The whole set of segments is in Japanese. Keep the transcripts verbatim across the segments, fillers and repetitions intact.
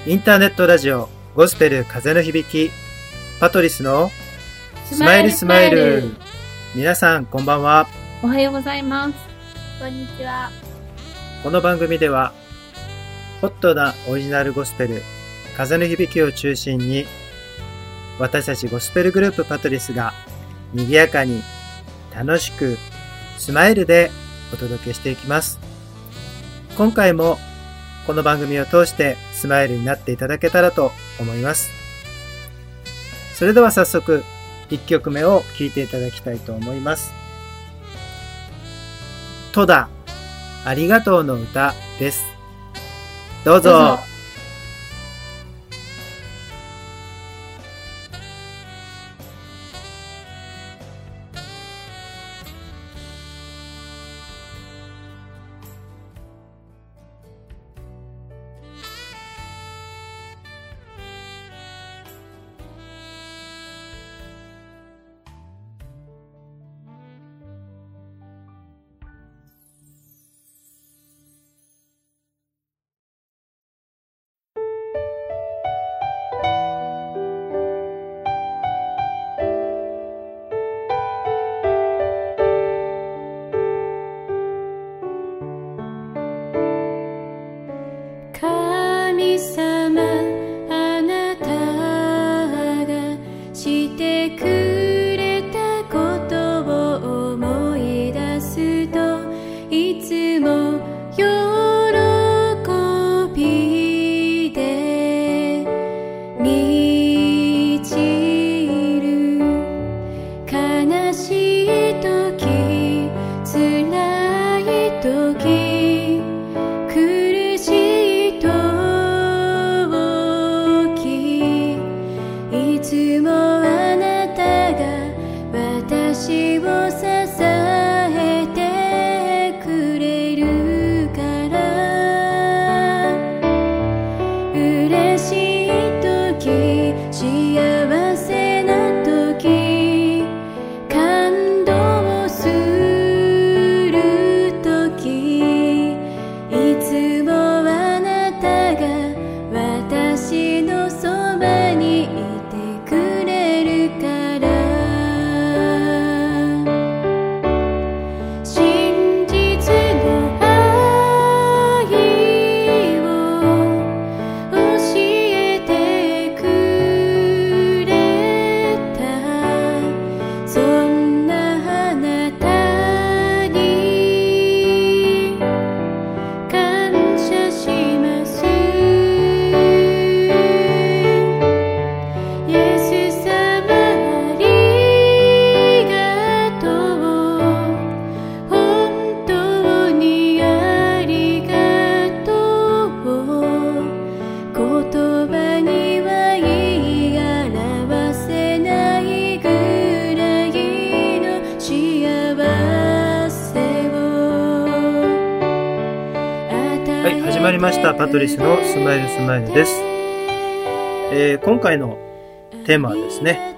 インターネットラジオゴスペル風の響き、パトリスのスマイルスマイル。皆さんこんばんは。 おはようございます。 こんにちは。 この番組ではホットなオリジナルゴスペル風の響きを中心に、私たちゴスペルグループパトリスが賑やかに楽しくスマイルでお届けしていきます。今回もこの番組を通してスマイルになっていただけたらと思います。それでは早速いっきょくめを聴いていただきたいと思います。トダありがとうの歌です。どうぞ。どうぞ。 神様、あなたがしてくれたことを思い出すと、いつも喜びで満ちる。悲しい時、辛い時、苦しいいつもあなたが私を支えてくれるから、嬉しい時、幸せな時、感動する時、いつもあなたが私のそばにいてくれるから、真実の愛を教えてくれた、そんなあなたに感謝します。 はい、始まりましたパトリスのスマイルスマイルです。えー、今回のテーマはですね、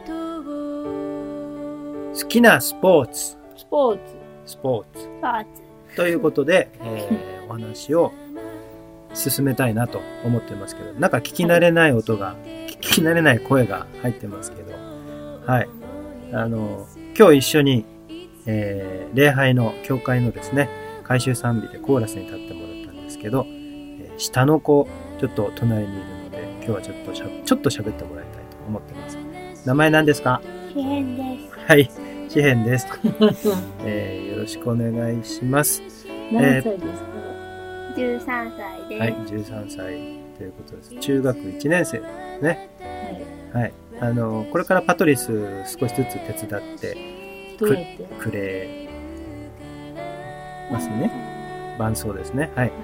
好きなスポーツスポーツスポーツスポーツということで、えー、お話を進めたいなと思ってますけど、なんか聞き慣れない音が、聞き慣れない声が入ってますけど、はい、あの今日一緒に、えー、礼拝の教会のですね改修賛美でコーラスに立ってもらったんですけど、えー、下の子ちょっと隣にいるので、今日はちょっとしゃちょっと喋ってもらいたいと思ってます。名前何ですか？ 詩編です。 はい、詩編です、えー、よろしくお願いします。 何歳ですか？じゅうさんさいです。 はい、じゅうさんさいということです。中学いちねん生ですね。はい、はい、あのこれからパトリス少しずつ手伝ってく, くれますね。伴奏ですね。はい、はい、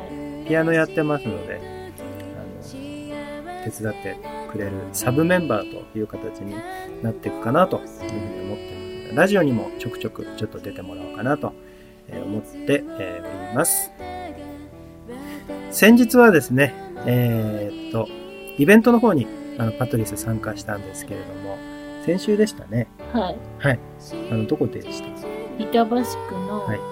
ピアノやってますので、あの手伝ってくれるサブメンバーという形になっていくかなというふうに思ってますので、ラジオにもちょくちょくちょっと出てもらおうかなと思っております。先日はですね、えー、っとイベントの方にあのパトリス参加したんですけれども、先週でしたね。 はい。 はい。あのどこでした？ 板橋区の、 はい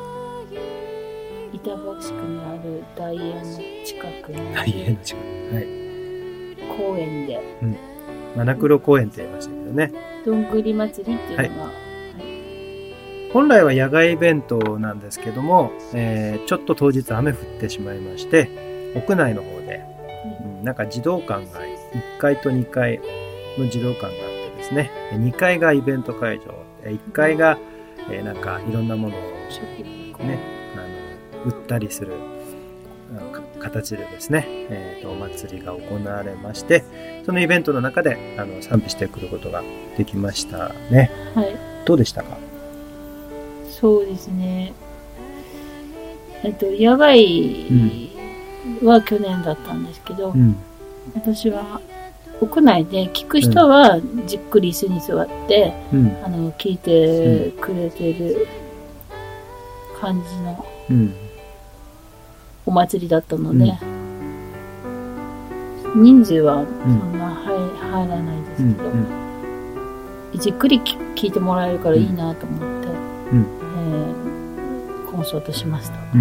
板橋区にある大英の近くにある大英の近く、はい。 園で。 うん。マナクロ公園って言いましたけどね。 どんぐり祭りっていうのが、はいはい、 本来は野外イベントなんですけども、えー、ちょっと当日雨降ってしまいまして、屋内の方で、うん、なんか児童館がいっかいとにかいの児童館があってですね、にかいがイベント会場、いっかいが、えー、なんかいろんなものをね、あの売ったりする形でですね、えーと、お祭りが行われまして、そのイベントの中であの賛美してくることができましたね。 はい。 どうでしたか？ そうですね。えっと、野外は去年だったんですけど、うん、私は屋内で聞く人はじっくり椅子に座って、うん、あの聞いてくれてる感じのお祭りだったので、うん、人数はそんな 入, 入らないですけど、うんうん、じっくり聞いてもらえるからいいなと思って、うんえー、コンサートしました。うん、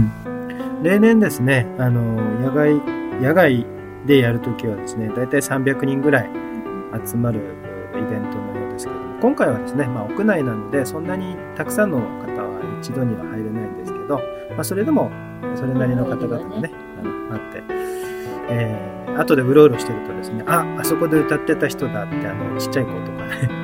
例年ですね、あの野外野外でやるときはですね、だいたいさんびゃくにんぐらい集まるイベントのようですけども、今回はですね、まあ、屋内なのでそんなにたくさんの方は一度には入れないんですけど、まあ、それでもそれなりの方々がね、あのあって、えー、後でうろうろしてるとですね、あ、あそこで歌ってた人だって、あのちっちゃい子とかね声かけてくれたりとか、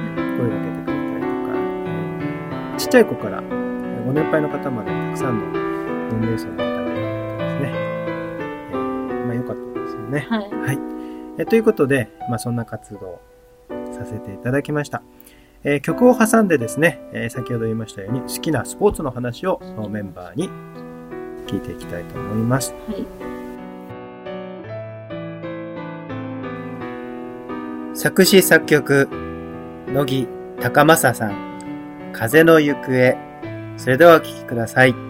えー、ちっちゃい子からご年配の方までたくさんの年齢層の方がいてですね、えー、まあ良かったですよね。 はい。 はい。えということで、まあそんな活動させていただきました。えー、曲を挟んでですね、えー、先ほど言いましたように好きなスポーツの話をそのメンバーに聞いていきたいと思います。 はい。 作詞作曲乃木高政さん、風の行方。それではお聴きください。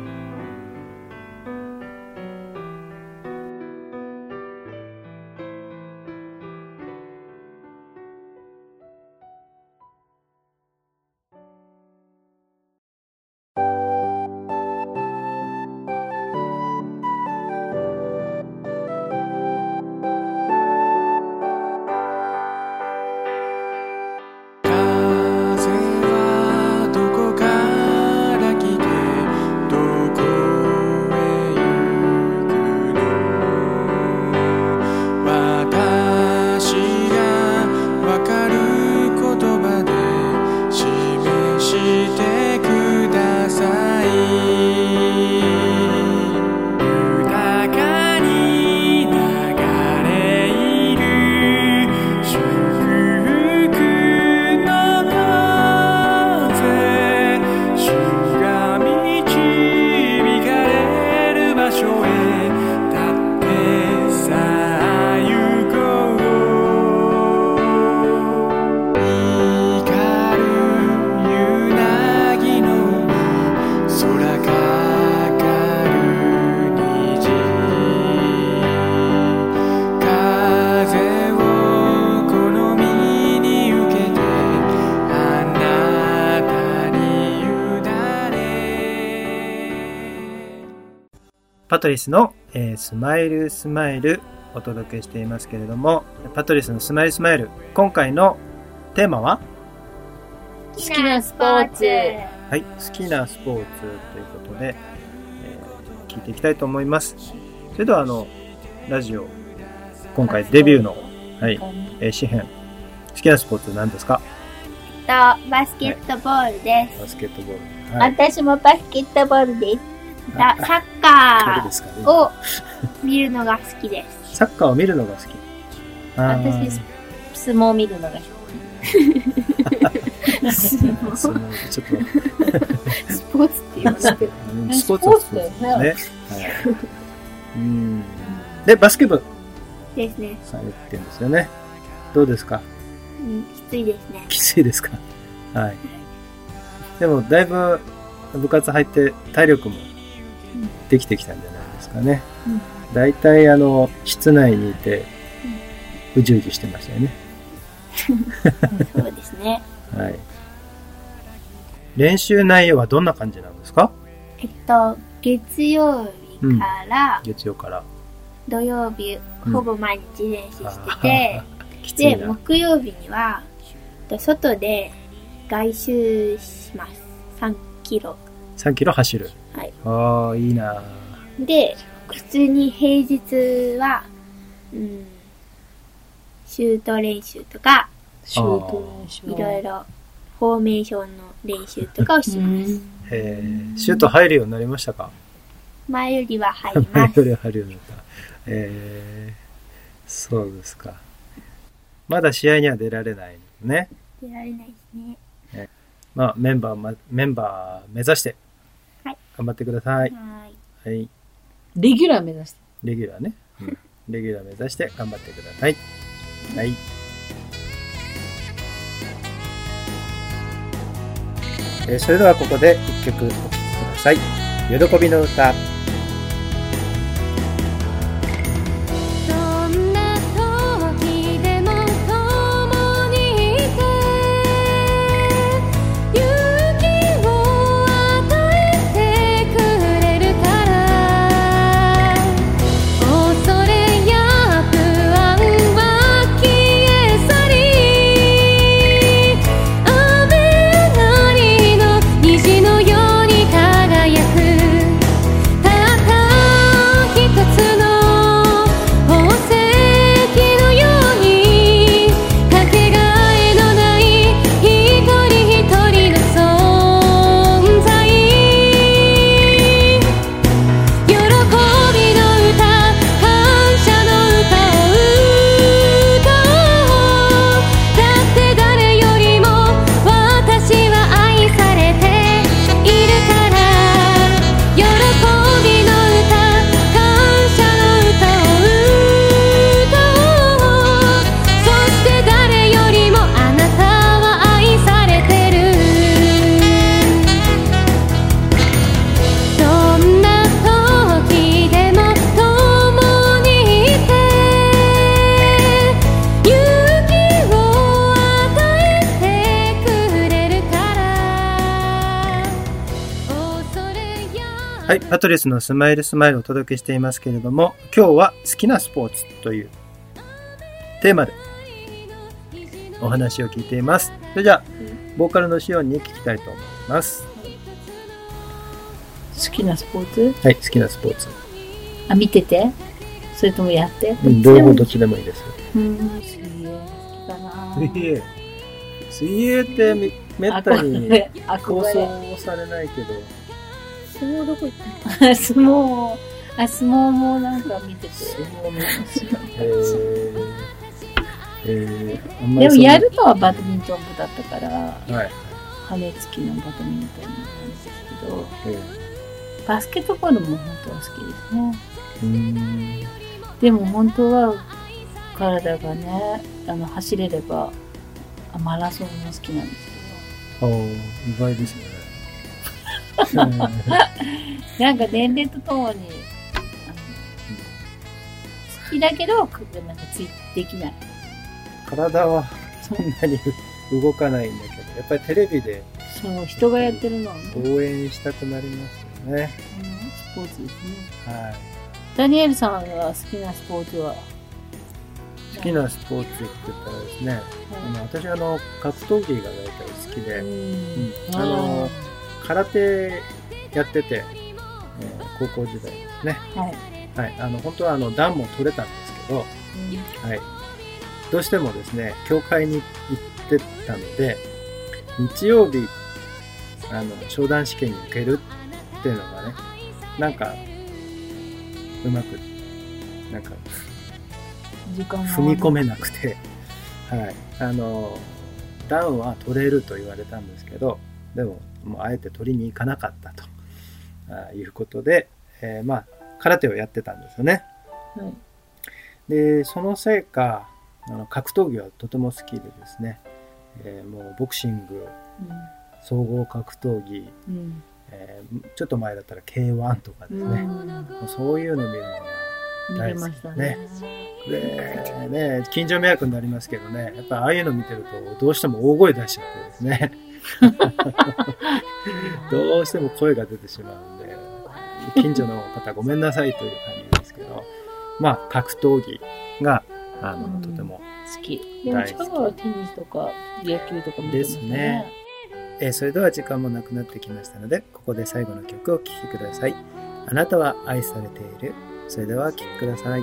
パトリスの、えー、スマイルスマイルお届けしていますけれども、パトリスのスマイルスマイル、今回のテーマは好きなスポーツ。 はい、好きなスポーツということで、えー、聞いていきたいと思います。それではあのラジオ今回デビューの、はい、えー、詩編、好きなスポーツ何ですか？ とバスケットボールです。 バスケットボール。はい、 私もバスケットボールです。 サッカーを見るのが好きです。 サッカーを見るのが好き。 私、相撲を見るのが好き。相撲ちょっとスポーツって言われてる。 スポーツだよね。はい、うん。で、バスケ部ですね。 されてるんですよね。どうですか？ うん、きついですね。 きついですか？はい。でも、だいぶ部活入って体力もできてきたんじゃないですかね。だいたいあの室内にいてうじうじしてましたよね。 そうですね。 はい。練習内容はどんな感じなんですか？ えっと月曜日から、 うん、月曜から土曜日、ほぼ毎日練習してて、 で、木曜日には、外で外周します。さんキロ。 さんキロ走る。 はい。 ああ、いいな。 で、普通に平日は、うん、シュート練習とか、 シュート練習。 いろいろ、フォーメーションの練習とかをします。 へー、シュート入るようになりましたか？ 前よりは入ります。 前よりは入るようになった。えー、そうですか。まだ試合には出られないのね。 出られないですね。 ね、まあ、メンバー、ま、メンバー目指して、はい、頑張ってください。 はい。 はい。 レギュラー目指して。 レギュラーね。うん。レギュラー目指して頑張ってください。はい。えー、それではここで一曲お聴きください。喜びの歌。はい、パトリスのスマイルスマイルをお届けしていますけれども、今日は好きなスポーツというテーマでお話を聞いています。それじゃあ、ボーカルのシオンに聞きたいと思います。 好きなスポーツ？ はい、好きなスポーツ。 あ、見てて？それともやって？ うん、両方どっちでもいいです。 うん、水泳好きかな。 水泳。水泳ってめ、めったに放送されないけど。 相撲どこ行ったの？ 相撲、あ、相撲もなんか見てて。 相撲見ますよ。へー。えー、あんまでもやるのはバドミントン部だったから、 はい、 羽根付きのバドミントンなんですけど、 えー、バスケットボールも本当は好きですね。 うーん、 でも本当は体がね、あの走れればマラソンも好きなんですけど。ああ、意外ですね。 なんか年齢とともにあの、うん、好きだけどなんかついできない。 体はそんなに動かないんだけど、やっぱりテレビでそう人がやってるのを、ね、 応援したくなりますよね。 うん、スポーツですね。 はい。 ダニエルさんが好きなスポーツは？ 好きなスポーツって言ったらですね、はい、あの私あの格闘技が大体好きで、うんうん、あの空手やってて、えー、高校時代ですね。はい。はい。あの本当はあの段も取れたんですけど、うん、はい。どうしてもですね、教会に行ってたので、日曜日あの商談試験に受けるっていうのがね、なんかうまくなんか踏み込めなくて、はい。あの段は取れると言われたんですけど、でももうあえて取りに行かなかったとあいうことで、えー、まあ空手をやってたんですよね。はい、でそのせいかあの格闘技はとても好きでですね、えー、もうボクシング、うん、総合格闘技、うんえー、ちょっと前だったら ケーワン とかですね、うん、そういうの見るのが大好きですね。でね、近所迷惑になりますけどね、やっぱりああいうの見てるとどうしても大声出しちゃってですねどうしても声が出てしまうんで、近所の方ごめんなさいという感じですけど、まあ格闘技があの、うん、とても好き。でも近頃はテニスとか野球とか見てますね。ですね。 えー、それでは時間もなくなってきましたので、ここで最後の曲をお聴きください。あなたは愛されている。それではお聴きください。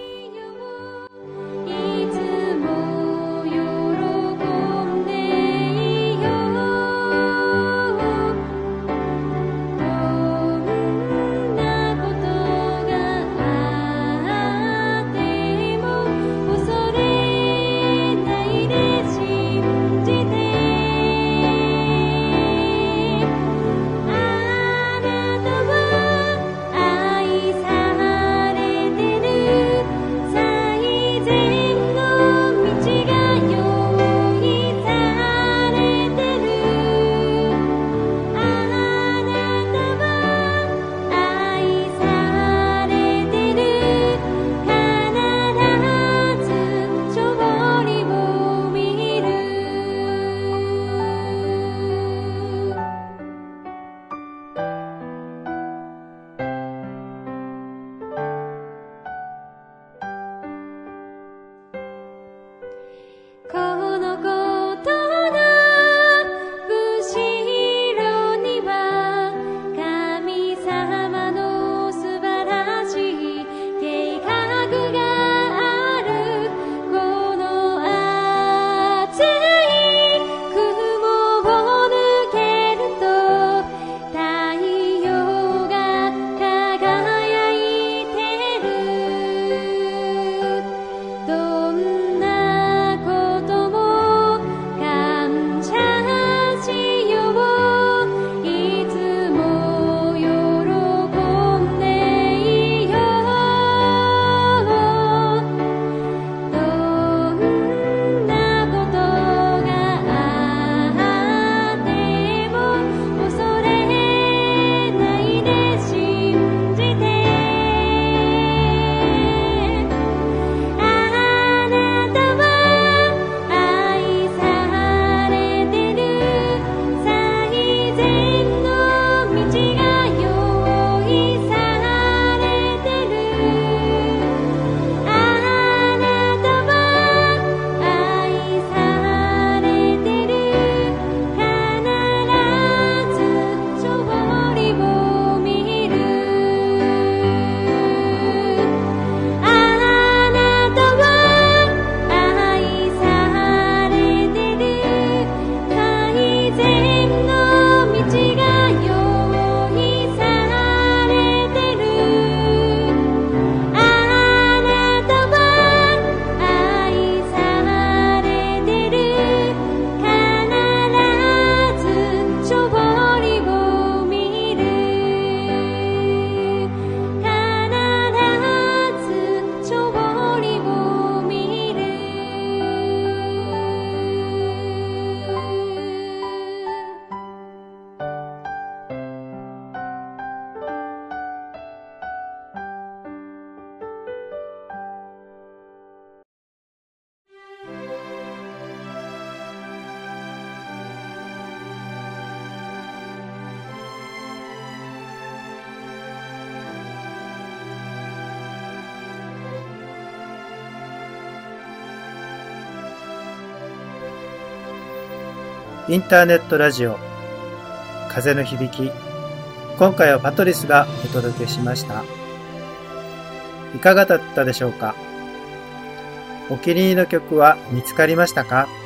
インターネットラジオ風の響き、今回はパトリスがお届けしました。いかがだったでしょうか。お気に入りの曲は見つかりましたか。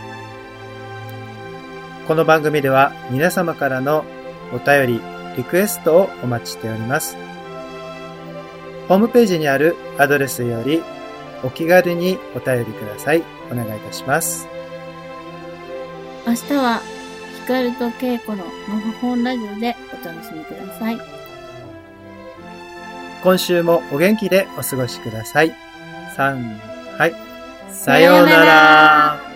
この番組では皆様からのお便り、リクエストをお待ちしております。ホームページにあるアドレスよりお気軽にお便りください。お願いいたします。 明日はヒカルとケイコののほほんラジオでお楽しみください。 今週もお元気でお過ごしください。さん、はい。さようなら。